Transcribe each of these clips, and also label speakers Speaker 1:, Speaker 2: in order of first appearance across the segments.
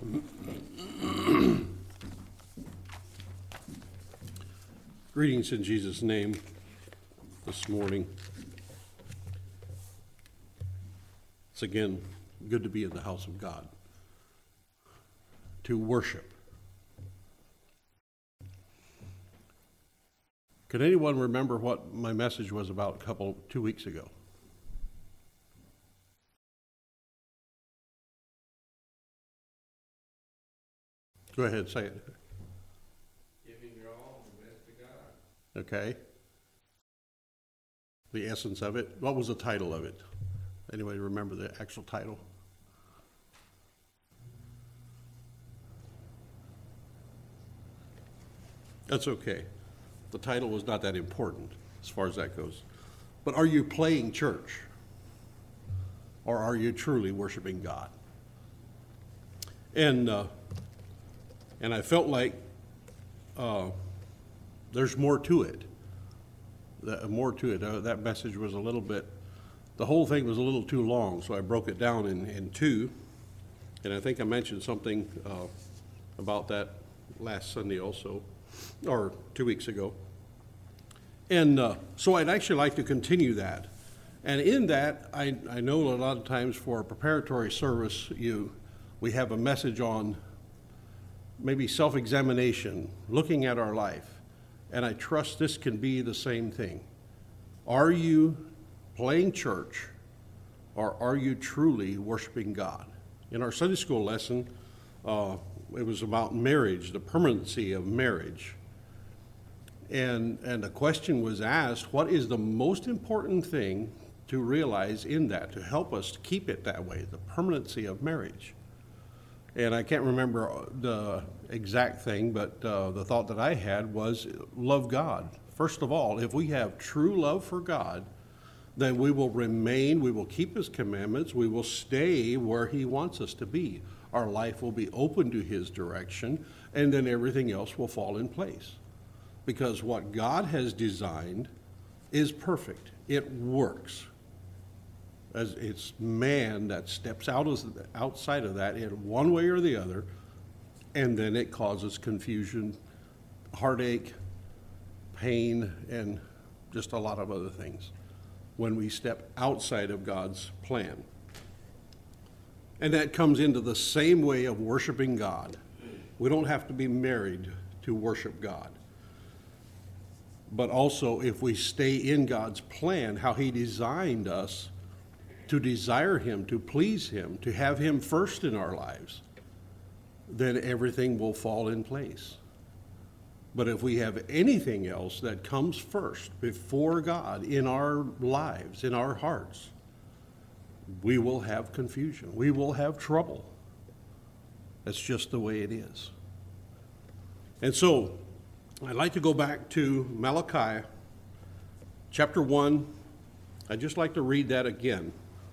Speaker 1: Greetings in Jesus' name this morning. It's again good to be in the house of God, to worship. Can anyone remember what my message was about 2 weeks ago? Go ahead, say it.
Speaker 2: Giving your all the best to God.
Speaker 1: Okay. The essence of it. What was the title of it? Anybody remember the actual title? That's okay. The title was not that important as far as that goes. But are you playing church? Or are you truly worshiping God? And I felt like there's more to it. That message was a little bit, the whole thing was a little too long, so I broke it down in two. And I think I mentioned something about that last Sunday also, or 2 weeks ago. And so I'd actually like to continue that. And in that, I know a lot of times for a preparatory service, we have a message on maybe self-examination, looking at our life. And I trust this can be the same thing. Are you playing church, or are you truly worshiping God? In our Sunday school lesson, it was about marriage, the permanency of marriage. And the question was asked, what is the most important thing to realize in that, to help us to keep it that way, the permanency of marriage? And I can't remember the exact thing, but the thought that I had was love God. First of all, if we have true love for God, then we will remain, we will keep His commandments, we will stay where He wants us to be. Our life will be open to His direction, and then everything else will fall in place. Because what God has designed is perfect. It works. As it's man that steps outside of that in one way or the other, and then it causes confusion, heartache, pain, and just a lot of other things when we step outside of God's plan. And that comes into the same way of worshiping God. We don't have to be married to worship God. But also, if we stay in God's plan, how He designed us to desire Him, to please Him, to have Him first in our lives, then everything will fall in place. But if we have anything else that comes first before God in our lives, in our hearts, we will have confusion. We will have trouble. That's just the way it is. And so, I'd like to go back to Malachi chapter 1. I'd just like to read that again.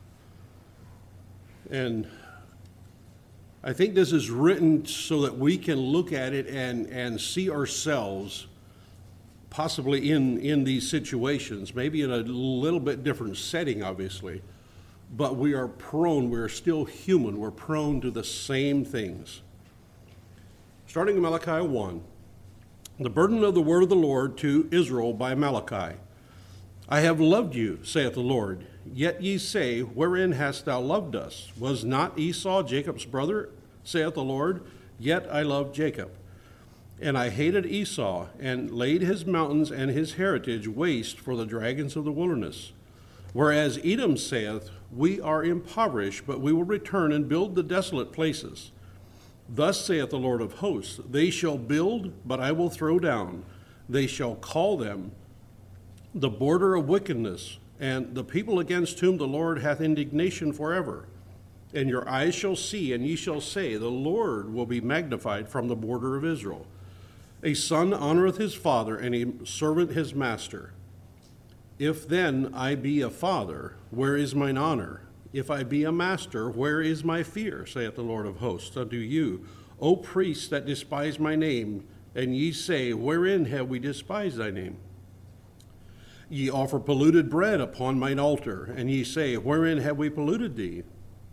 Speaker 1: And I think this is written so that we can look at it and see ourselves possibly in these situations, maybe in a little bit different setting, obviously. But we're still human. We're prone to the same things. Starting in Malachi 1. The burden of the word of the Lord to Israel by Malachi. I have loved you, saith the Lord. Yet ye say, wherein hast thou loved us? Was not Esau Jacob's brother, saith the Lord? Yet I loved Jacob. And I hated Esau, and laid his mountains and his heritage waste for the dragons of the wilderness. Whereas Edom saith, we are impoverished, but we will return and build the desolate places. Thus saith the Lord of hosts, they shall build, but I will throw down. They shall call them the border of wickedness, and the people against whom the Lord hath indignation forever. And your eyes shall see, and ye shall say, the Lord will be magnified from the border of Israel. A son honoreth his father, and a servant his master. If then I be a father, where is mine honor? If I be a master, where is my fear, saith the Lord of hosts unto you, O priests that despise my name? And ye say, wherein have we despised thy name? Ye offer polluted bread upon mine altar, and ye say, wherein have we polluted thee?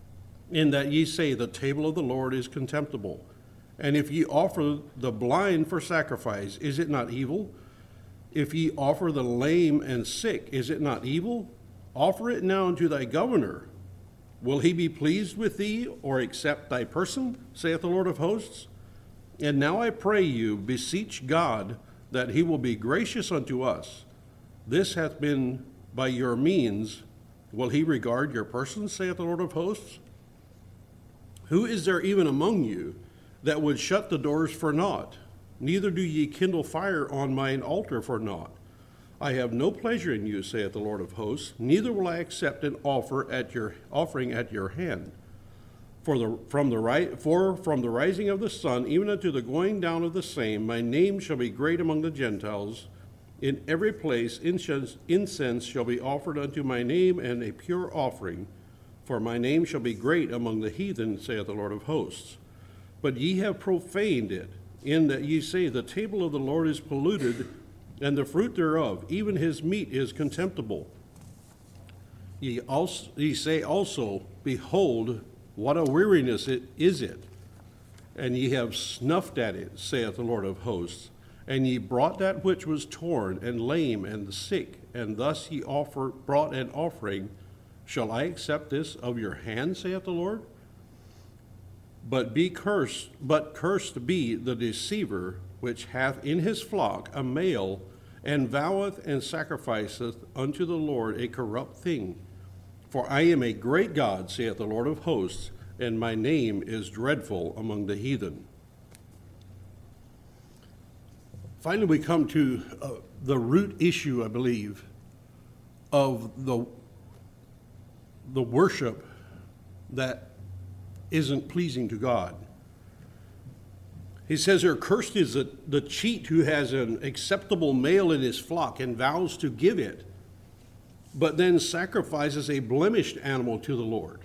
Speaker 1: in that ye say, the table of the Lord is contemptible. And if ye offer the blind for sacrifice, is it not evil? If ye offer the lame and sick, is it not evil? Offer it now unto thy governor. Will he be pleased with thee, or accept thy person, saith the Lord of hosts? And now I pray you, beseech God, that he will be gracious unto us. This hath been by your means. Will he regard your person, saith the Lord of hosts? Who is there even among you that would shut the doors for naught? Neither do ye kindle fire on mine altar for naught. I have no pleasure in you, saith the Lord of hosts, neither will I accept an offering at your hand. For from the rising of the sun even unto the going down of the same, my name shall be great among the Gentiles. In every place incense shall be offered unto my name, and a pure offering. For my name shall be great among the heathen, saith the Lord of hosts. But ye have profaned it, in that ye say, the table of the Lord is polluted, and the fruit thereof, even his meat, is contemptible. Ye say also, behold, what a weariness is it, and ye have snuffed at it, saith the Lord of hosts. And ye brought that which was torn, and lame, and sick, and thus ye brought an offering. Shall I accept this of your hand, saith the Lord? But cursed be the deceiver, which hath in his flock a male, and voweth and sacrificeth unto the Lord a corrupt thing. For I am a great God, saith the Lord of hosts, and my name is dreadful among the heathen. Finally, we come to the root issue, I believe, of the worship that isn't pleasing to God. He says here, cursed is the cheat who has an acceptable male in his flock and vows to give it, but then sacrifices a blemished animal to the Lord.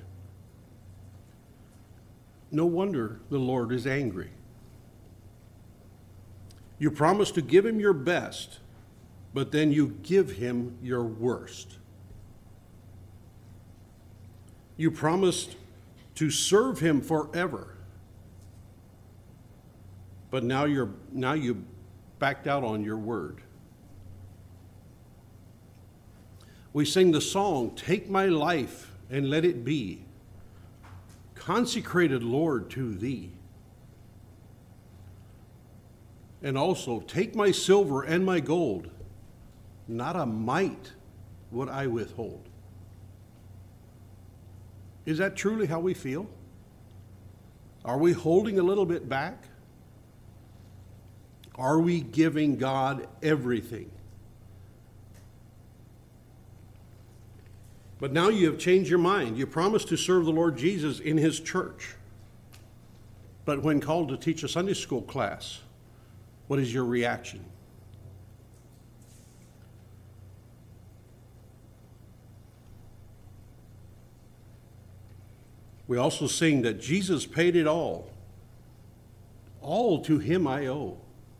Speaker 1: No wonder the Lord is angry. You promise to give him your best, but then you give him your worst. You promised to serve him forever, but now you backed out on your word. We sing the song, take my life and let it be consecrated, Lord, to thee. And also, take my silver and my gold, not a mite would I withhold. Is that truly how we feel? Are we holding a little bit back? Are we giving God everything? But now you have changed your mind. You promised to serve the Lord Jesus in his church. But when called to teach a Sunday school class, what is your reaction? We also sing that Jesus paid it all. All to him I owe.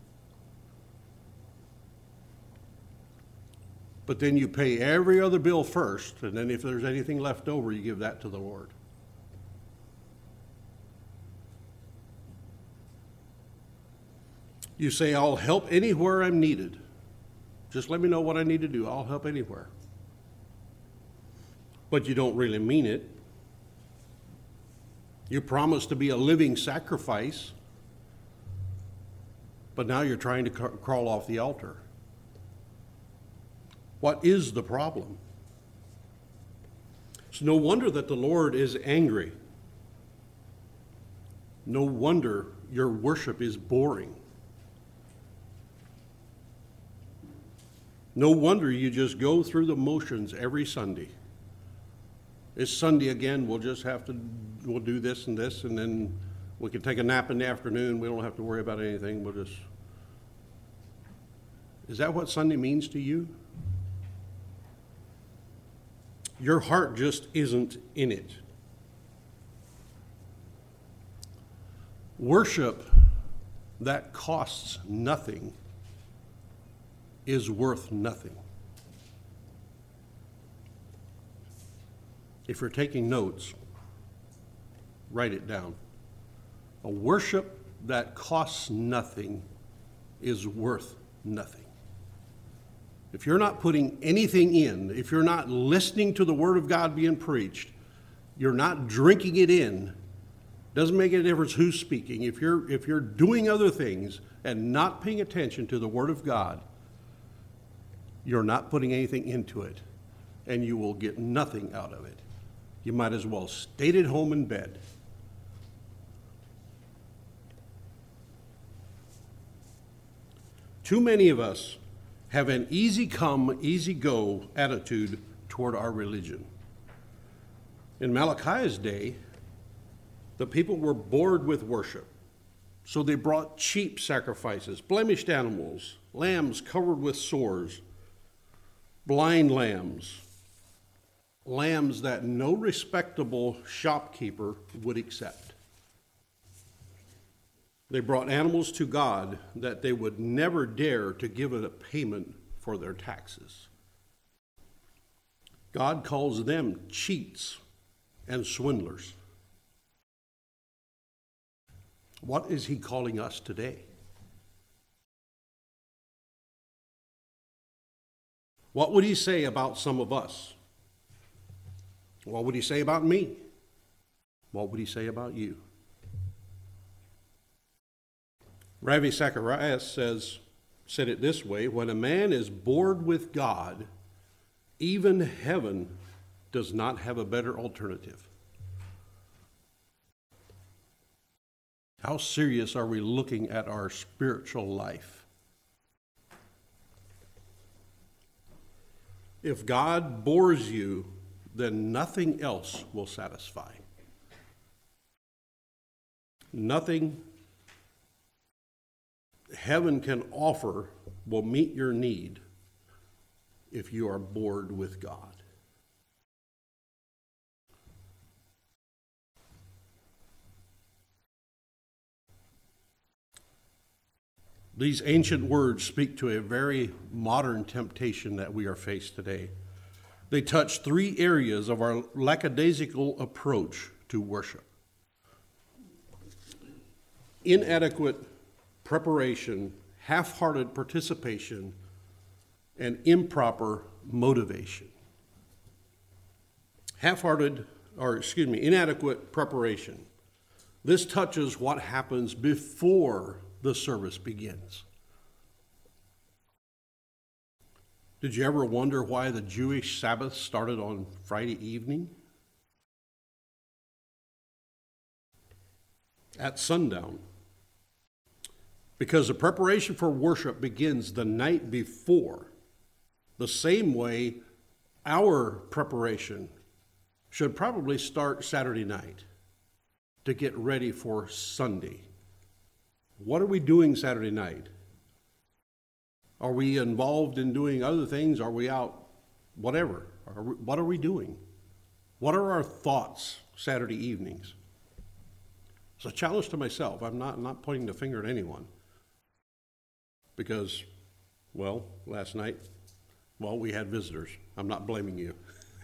Speaker 1: But then you pay every other bill first, and then if there's anything left over, you give that to the Lord. You say, I'll help anywhere I'm needed. Just let me know what I need to do. I'll help anywhere. But you don't really mean it. You promise to be a living sacrifice, but now you're trying to crawl off the altar. What is the problem? It's no wonder that the Lord is angry. No wonder your worship is boring. No wonder you just go through the motions every Sunday. It's Sunday again, we'll do this, and then we can take a nap in the afternoon. We don't have to worry about anything. Is that what Sunday means to you? Your heart just isn't in it. Worship that costs nothing is worth nothing. If you're taking notes, write it down. A worship that costs nothing is worth nothing. If you're not putting anything in, if you're not listening to the Word of God being preached, you're not drinking it in, doesn't make any difference who's speaking. If you're doing other things and not paying attention to the Word of God, you're not putting anything into it, and you will get nothing out of it. You might as well stay at home in bed. Too many of us have an easy come, easy go attitude toward our religion. In Malachi's day, the people were bored with worship, so they brought cheap sacrifices, blemished animals, lambs covered with sores, blind lambs, lambs that no respectable shopkeeper would accept. They brought animals to God that they would never dare to give a payment for their taxes. God calls them cheats and swindlers. What is he calling us today? What would he say about some of us? What would he say about me? What would he say about you? Ravi Zacharias said it this way: when a man is bored with God, even heaven does not have a better alternative. How serious are we looking at our spiritual life? If God bores you, then nothing else will satisfy. Nothing heaven can offer will meet your need if you are bored with God. These ancient words speak to a very modern temptation that we are faced today. They touch three areas of our lackadaisical approach to worship: inadequate preparation, half-hearted participation, and improper motivation. Inadequate preparation. This touches what happens before the service begins. Did you ever wonder why the Jewish Sabbath started on Friday evening? At sundown. Because the preparation for worship begins the night before. The same way our preparation should probably start Saturday night to get ready for Sunday. What are we doing Saturday night? Are we involved in doing other things? Are we out? Whatever. What are we doing? What are our thoughts Saturday evenings? It's a challenge to myself. I'm not pointing the finger at anyone. Because, last night, we had visitors. I'm not blaming you.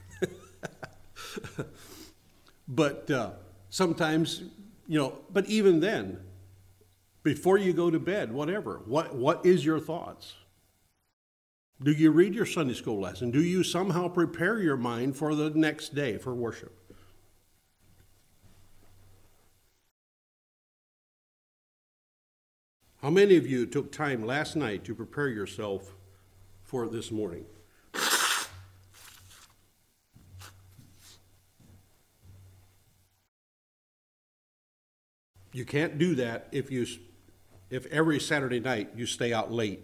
Speaker 1: But sometimes, but even then, before you go to bed, whatever, what is your thoughts? Do you read your Sunday school lesson? Do you somehow prepare your mind for the next day for worship? How many of you took time last night to prepare yourself for this morning? You can't do that if every Saturday night you stay out late.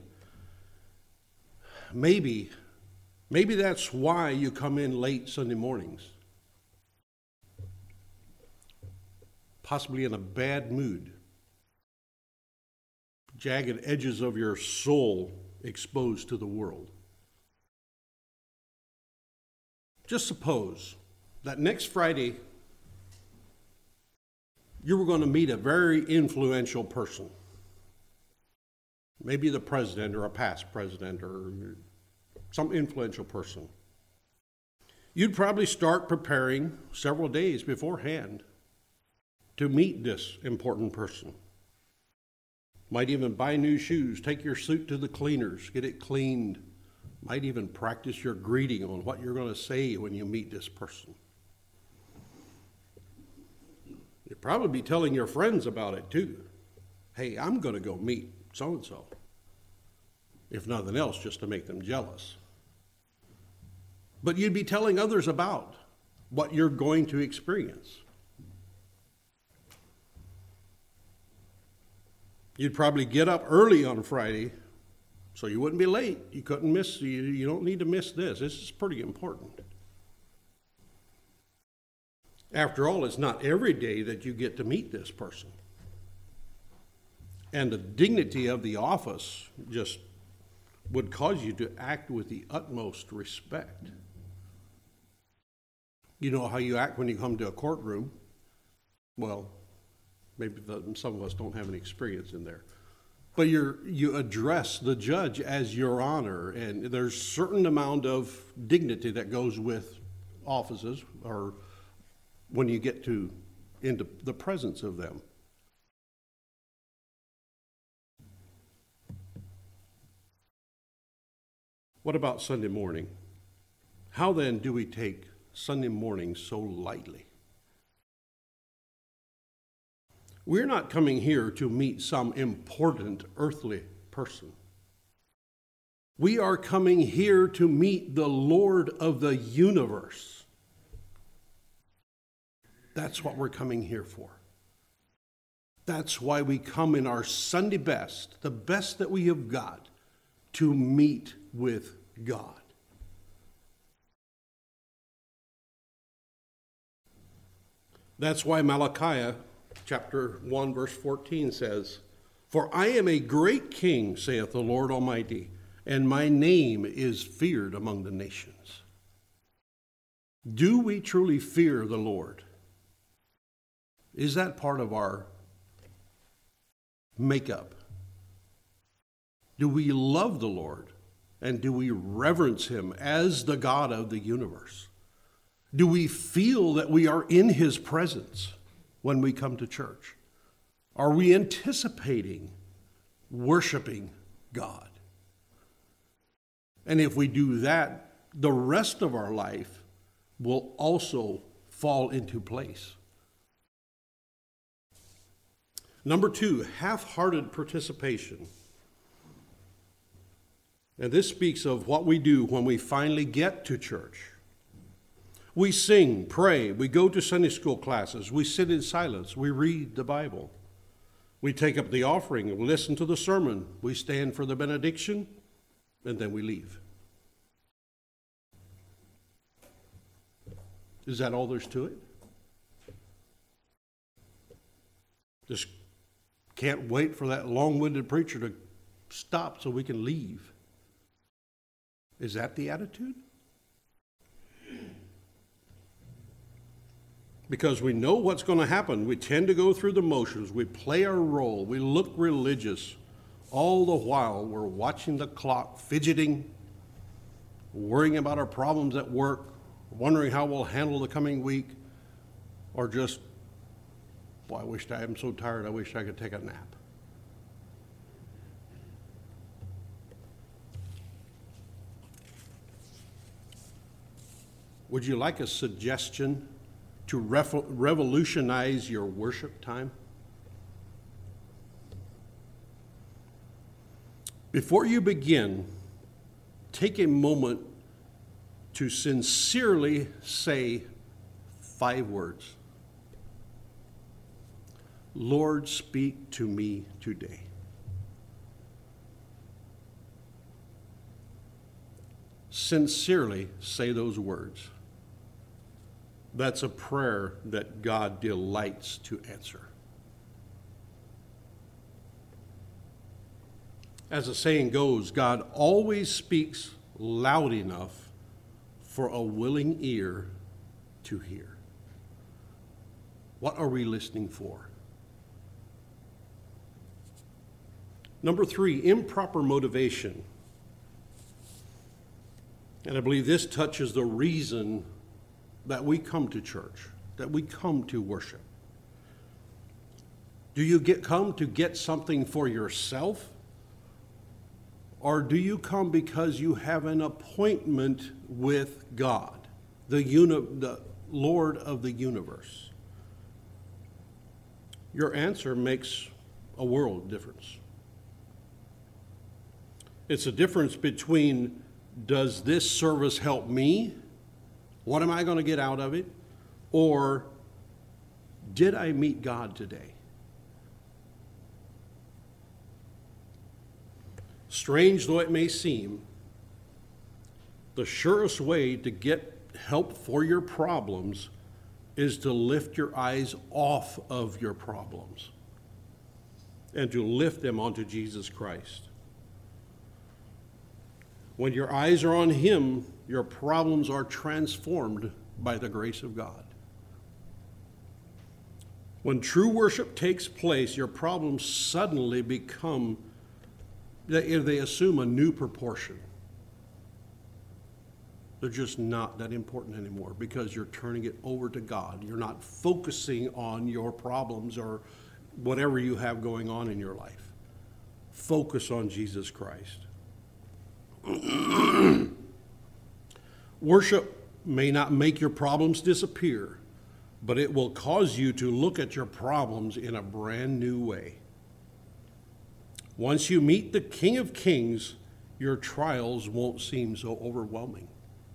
Speaker 1: Maybe that's why you come in late Sunday mornings. Possibly in a bad mood. Jagged edges of your soul exposed to the world. Just suppose that next Friday you were going to meet a very influential person. Maybe the president or a past president or some influential person. You'd probably start preparing several days beforehand to meet this important person. Might even buy new shoes, take your suit to the cleaners, get it cleaned. Might even practice your greeting on what you're going to say when you meet this person. You'll probably be telling your friends about it too. Hey, I'm going to go meet so-and-so. If nothing else, just to make them jealous. But you'd be telling others about what you're going to experience. You'd probably get up early on Friday so you wouldn't be late. You couldn't miss, you don't need to miss this. This is pretty important. After all, it's not every day that you get to meet this person. And the dignity of the office just would cause you to act with the utmost respect. You know how you act when you come to a courtroom? Well, maybe some of us don't have any experience in there. But you address the judge as your honor, and there's a certain amount of dignity that goes with offices, or when you get into the presence of them. What about Sunday morning? How then do we take Sunday morning so lightly? We're not coming here to meet some important earthly person. We are coming here to meet the Lord of the universe. That's what we're coming here for. That's why we come in our Sunday best, the best that we have got, to meet with God. That's why Malachi chapter 1 verse 14 says, "For I am a great king, saith the Lord Almighty, and my name is feared among the nations." Do we truly fear the Lord? Is that part of our makeup? Do we love the Lord? And do we reverence him as the God of the universe? Do we feel that we are in his presence when we come to church? Are we anticipating worshiping God? And if we do that, the rest of our life will also fall into place. Number 2, half-hearted participation. And this speaks of what we do when we finally get to church. We sing, pray, we go to Sunday school classes, we sit in silence, we read the Bible. We take up the offering, we listen to the sermon, we stand for the benediction, and then we leave. Is that all there's to it? Just can't wait for that long-winded preacher to stop so we can leave. Is that the attitude? Because we know what's going to happen. We tend to go through the motions. We play our role. We look religious. All the while, we're watching the clock, fidgeting, worrying about our problems at work, wondering how we'll handle the coming week, or just, boy, I'm so tired, I wish I could take a nap. Would you like a suggestion to revolutionize your worship time? Before you begin, take a moment to sincerely say 5 words. Lord, speak to me today. Sincerely say those words. That's a prayer that God delights to answer. As the saying goes, God always speaks loud enough for a willing ear to hear. What are we listening for? Number 3, improper motivation. And I believe this touches the reason that we come to church, that we come to worship. Do you come to get something for yourself? Or do you come because you have an appointment with God, the Lord of the universe? Your answer makes a world of difference. It's a difference between, does this service help me? What am I going to get out of it? Or, did I meet God today? Strange though it may seem, the surest way to get help for your problems is to lift your eyes off of your problems and to lift them onto Jesus Christ. When your eyes are on Him, your problems are transformed by the grace of God. When true worship takes place, your problems suddenly become, they assume a new proportion. They're just not that important anymore because you're turning it over to God. You're not focusing on your problems or whatever you have going on in your life. Focus on Jesus Christ. Worship may not make your problems disappear, but it will cause you to look at your problems in a brand new way. Once you meet the King of Kings, your trials won't seem so overwhelming.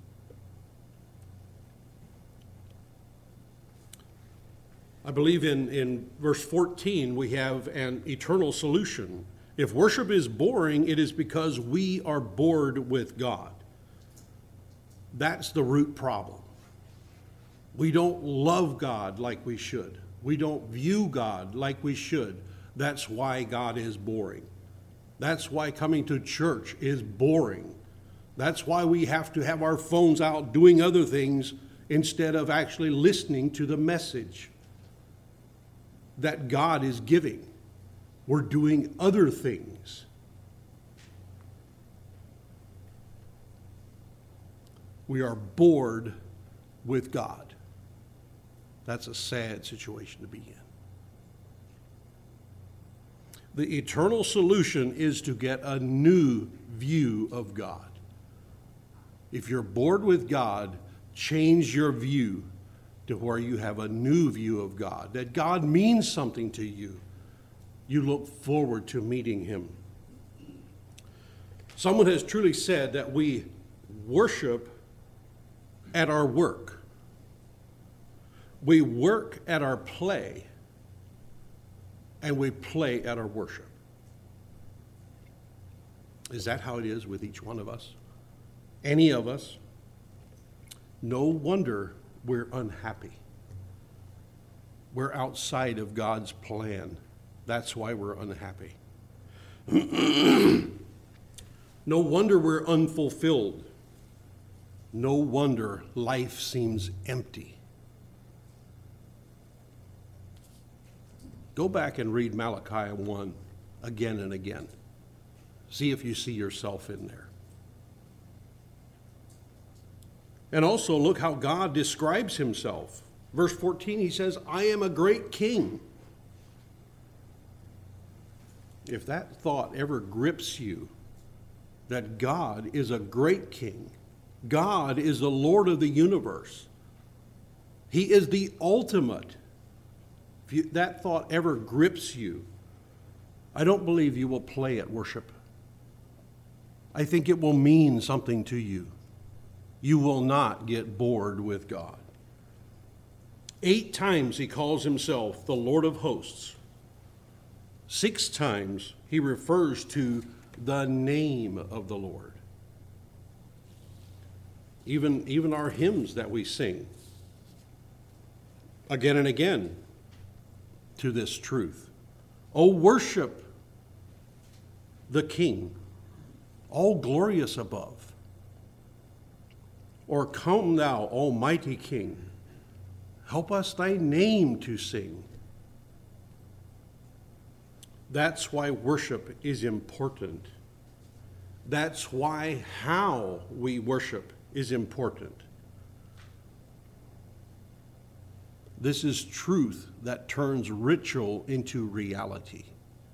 Speaker 1: I believe in verse 14 we have an eternal solution. If worship is boring, it is because we are bored with God. That's the root problem. We don't love God like we should. We don't view God like we should. That's why God is boring. That's why coming to church is boring. That's why we have to have our phones out doing other things instead of actually listening to the message that God is giving. We're doing other things. We are bored with God. That's a sad situation to be in. The eternal solution is to get a new view of God. If you're bored with God, change your view to where you have a new view of God, that God means something to you. You look forward to meeting Him. Someone has truly said that we worship at our work. We work at our play, and we play at our worship. Is that how it is with each one of us? Any of us? No wonder we're unhappy. We're outside of God's plan. That's why we're unhappy. No wonder we're unfulfilled. No wonder life seems empty. Go back and read Malachi 1 again and again. See if you see yourself in there. And also look how God describes Himself. Verse 14, He says, I am a great king. If that thought ever grips you, that God is a great king, God is the Lord of the universe, He is the ultimate. If that thought ever grips you, I don't believe you will play at worship. I think it will mean something to you. You will not get bored with God. 8 times He calls Himself the Lord of hosts. 6 times He refers to the name of the Lord. Even our hymns that we sing, again and again, to this truth. Oh, worship the King, all glorious above. Or come thou, almighty King, help us thy name to sing. That's why worship is important. That's why how we worship is important. This is truth that turns ritual into reality.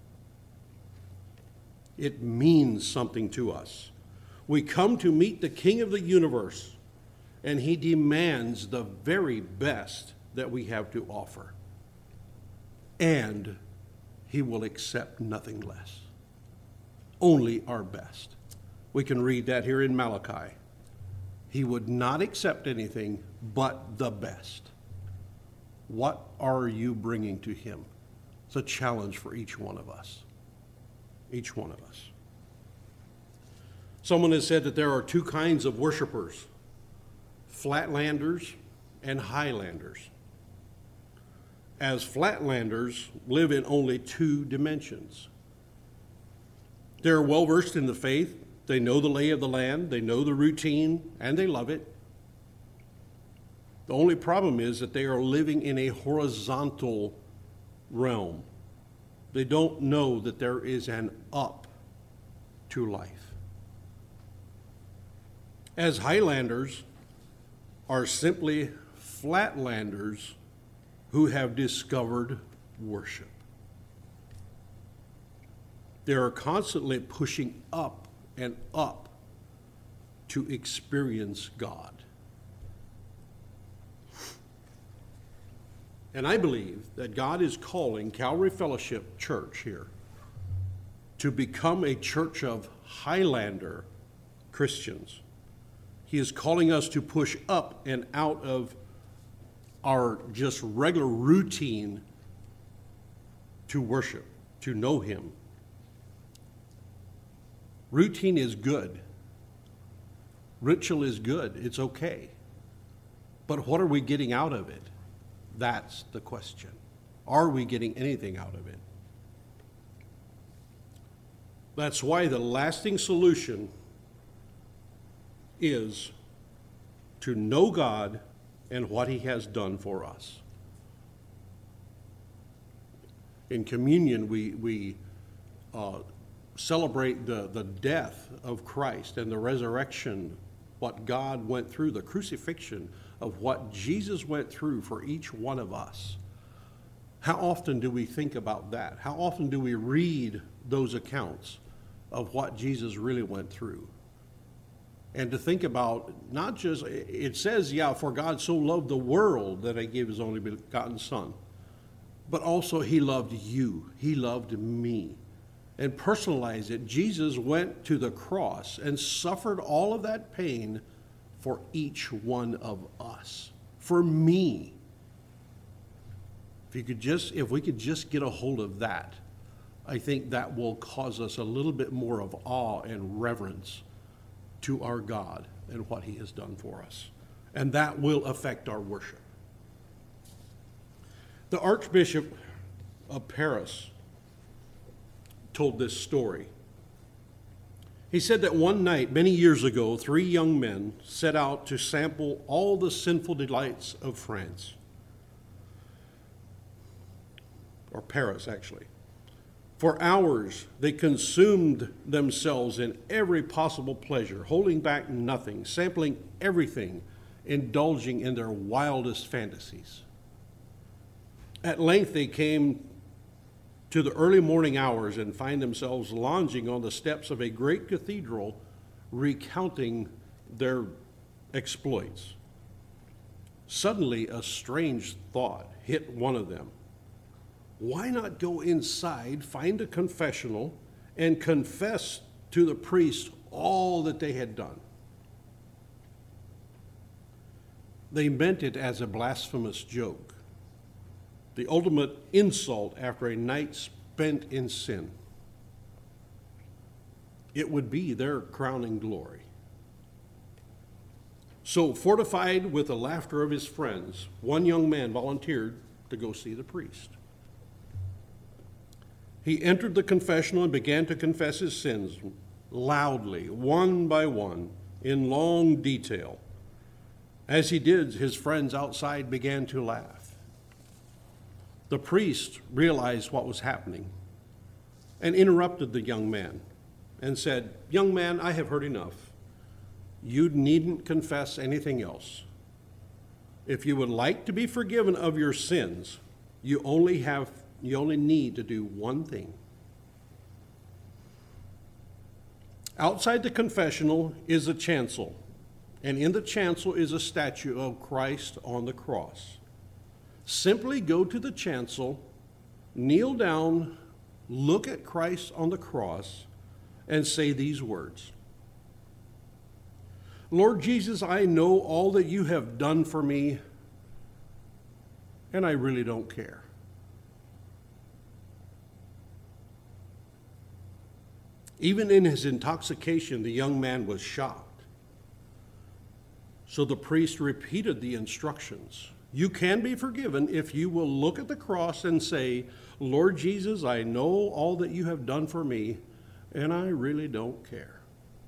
Speaker 1: It means something to us. We come to meet the King of the universe, and he demands the very best that we have to offer. And he will accept nothing less. Only our best. We can read that here in Malachi. He would not accept anything but the best. What are you bringing to him? It's a challenge for each one of us. Each one of us. Someone has said that there are two kinds of worshipers, flatlanders and highlanders. As flatlanders live in only two dimensions. They're well versed in the faith. They know the lay of the land. They know the routine, and they love it. The only problem is that they are living in a horizontal realm. They don't know that there is an up to life. As highlanders are simply flatlanders who have discovered worship. They are constantly pushing up and up to experience God. And I believe that God is calling Calvary Fellowship Church here to become a church of Highlander Christians. He is calling us to push up and out of our just regular routine to worship, to know him. Routine is good. Ritual is good. It's okay. But what are we getting out of it? That's the question. Are we getting anything out of it? That's why the lasting solution is to know God and what he has done for us. In communion, we celebrate the death of Christ and the resurrection, what God went through, the crucifixion of what Jesus went through for each one of us. How often do we think about that? How often do we read those accounts of what Jesus really went through? And to think about not just, it says, yeah, for God so loved the world that he gave his only begotten Son, but also he loved you. He loved me. And personalize it. Jesus went to the cross and suffered all of that pain for each one of us. For me. If we could just get a hold of that, I think that will cause us a little bit more of awe and reverence to our God and what he has done for us. And that will affect our worship. The Archbishop of Paris told this story. He said that one night, many years ago, 3 young men set out to sample all the sinful delights of France. Or Paris, actually. For hours, they consumed themselves in every possible pleasure, holding back nothing, sampling everything, indulging in their wildest fantasies. At length, they came to the early morning hours and find themselves lounging on the steps of a great cathedral, recounting their exploits. Suddenly, a strange thought hit one of them. Why not go inside, find a confessional, and confess to the priest all that they had done? They meant it as a blasphemous joke, the ultimate insult after a night spent in sin. It would be their crowning glory. So, fortified with the laughter of his friends, one young man volunteered to go see the priest. He entered the confessional and began to confess his sins loudly, one by one, in long detail. As he did, his friends outside began to laugh. The priest realized what was happening and interrupted the young man and said, "Young man, I have heard enough. You needn't confess anything else. If you would like to be forgiven of your sins, you only need to do one thing. Outside the confessional is a chancel, and in the chancel is a statue of Christ on the cross. Simply go to the chancel, kneel down, look at Christ on the cross, and say these words. Lord Jesus, I know all that you have done for me, and I really don't care. Even in his intoxication, the young man was shocked. So the priest repeated the instructions. You can be forgiven if you will look at the cross and say, Lord Jesus, I know all that you have done for me, and I really don't care.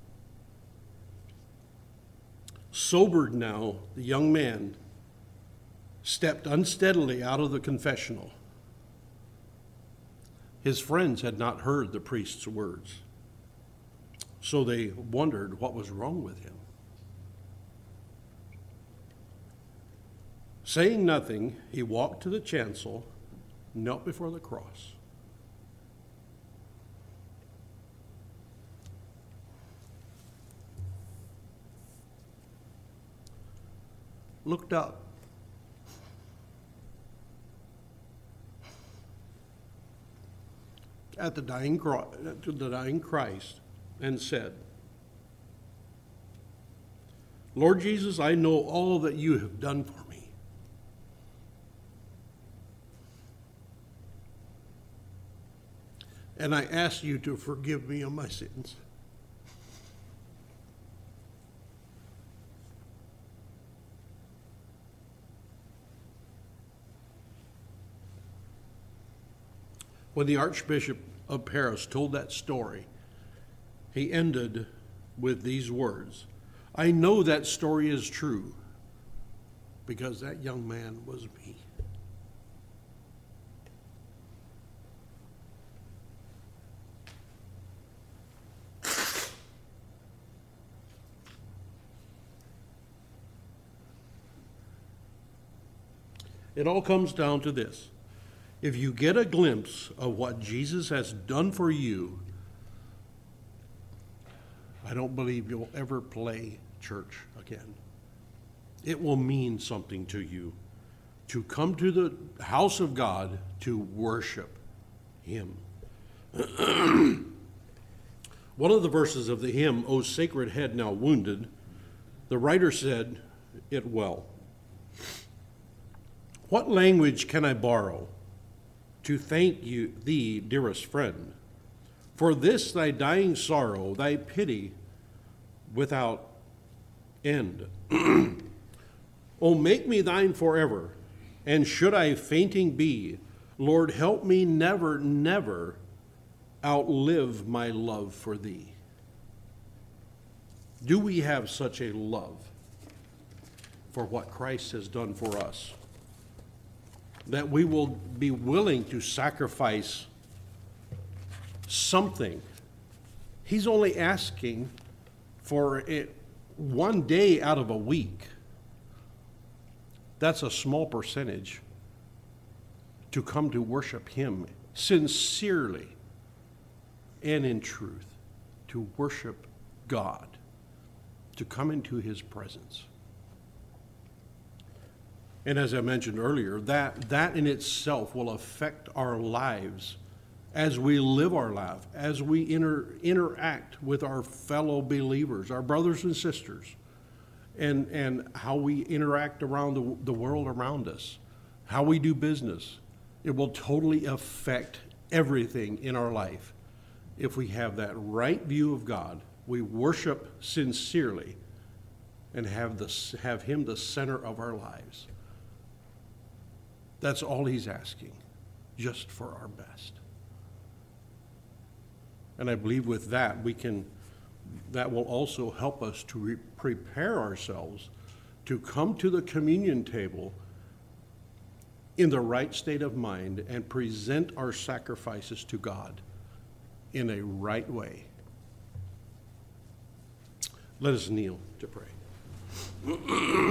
Speaker 1: Sobered now, the young man stepped unsteadily out of the confessional. His friends had not heard the priest's words, so they wondered what was wrong with him. Saying nothing, he walked to the chancel, knelt before the cross. Looked up. At the dying Christ and said, Lord Jesus, I know all that you have done for me. And I ask you to forgive me of my sins. When the Archbishop of Paris told that story, he ended with these words. I know that story is true because that young man was me. It all comes down to this. If you get a glimpse of what Jesus has done for you, I don't believe you'll ever play church again. It will mean something to you to come to the house of God to worship him. One of the verses of the hymn, O Sacred Head Now Wounded, the writer said it well. What language can I borrow to thank you, thee, dearest friend, for this thy dying sorrow, thy pity without end? O make me thine forever, and should I fainting be, Lord, help me never, never outlive my love for thee. Do we have such a love for what Christ has done for us, that we will be willing to sacrifice something? He's only asking for it 1 day out of a week. That's a small percentage to come to worship him sincerely and in truth, to worship God, to come into his presence. And as I mentioned earlier, that in itself will affect our lives as we live our life, as we interact with our fellow believers, our brothers and sisters, and how we interact around the world around us, how we do business. It will totally affect everything in our life if we have that right view of God. We worship sincerely and have him the center of our lives. That's all he's asking, just for our best. And I believe with that, that will also help us to prepare ourselves to come to the communion table in the right state of mind and present our sacrifices to God in a right way. Let us kneel to pray.